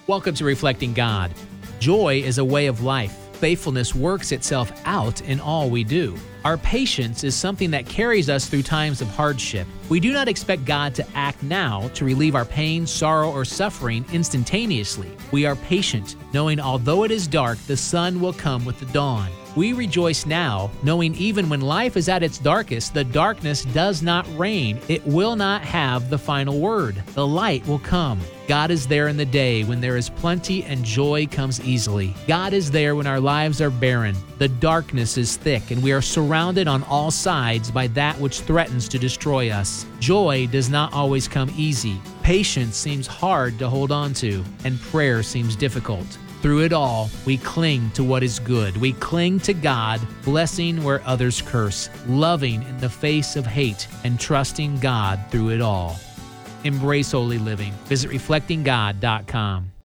Welcome to Reflecting God. Joy is a way of life. Faithfulness works itself out in all we do. Our patience is something that carries us through times of hardship. We do not expect God to act now to relieve our pain, sorrow, or suffering instantaneously. We are patient, knowing although it is dark, the sun will come with the dawn. We rejoice now, knowing even when life is at its darkest, the darkness does not reign. It will not have the final word. The light will come. God is there in the day when there is plenty and joy comes easily. God is there when our lives are barren. The darkness is thick and we are surrounded on all sides by that which threatens to destroy us. Joy does not always come easy. Patience seems hard to hold on to, and prayer seems difficult. Through it all, we cling to what is good. We cling to God, blessing where others curse, loving in the face of hate, and trusting God through it all. Embrace holy living. Visit reflectinggod.com.